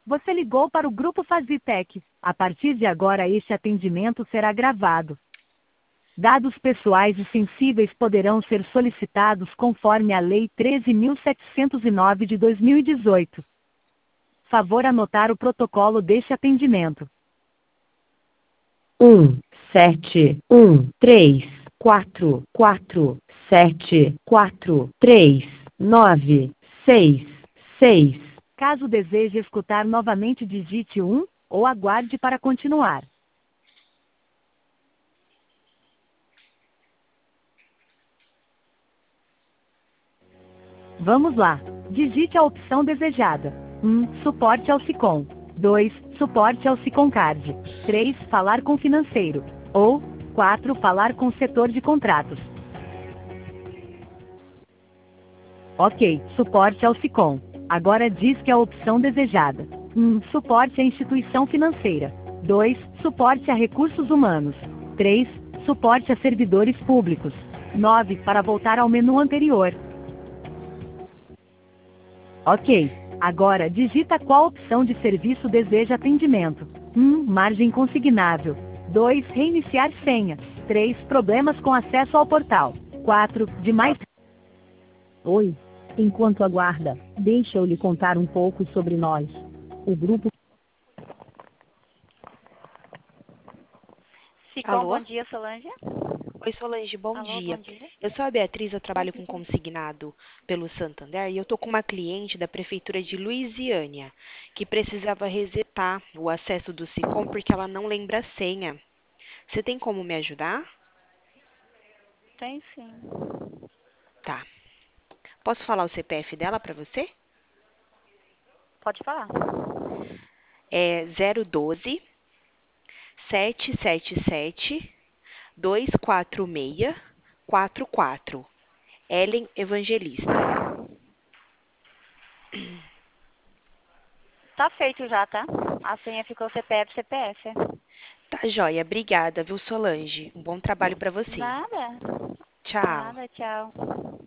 Você ligou para o Grupo Fazitec. A partir de agora este atendimento será gravado. Dados pessoais e sensíveis poderão ser solicitados conforme a Lei 13.709 de 2018. Favor anotar o protocolo deste atendimento. 1713447439666. Caso deseje escutar novamente, digite 1 ou aguarde para continuar. Vamos lá. Digite a opção desejada. 1. Suporte ao Sicom. 2. Suporte ao Siconcard. 3. Falar com financeiro. Ou 4. Falar com setor de contratos. Ok. Suporte ao Sicom. Agora diz que a opção desejada. 1. Suporte à instituição financeira. 2. Suporte a recursos humanos. 3. Suporte a servidores públicos. 9. Para voltar ao menu anterior. Ok. Agora digita qual opção de serviço deseja atendimento. 1. Margem consignável. 2. Reiniciar senha. 3. Problemas com acesso ao portal. 4. Demais. Oi. Enquanto aguarda, deixa eu lhe contar um pouco sobre nós. O grupo... Sicom, Alô? bom dia, Solange. Oi, Solange, bom Alô, bom dia. dia. Eu sou a Beatriz, eu trabalho com consignado pelo Santander e eu tô com uma cliente da Prefeitura de Luisiânia que precisava resetar o acesso do Sicom porque ela não lembra a senha. Você tem como me ajudar? Tem sim. Tá. Posso falar o CPF dela para você? Pode falar. É 012 777 246 44. Ellen Evangelista. Tá feito já, tá? A senha ficou CPF. Tá joia, obrigada, viu, Solange? Um bom trabalho para você. Nada. Tchau. Nada, tchau.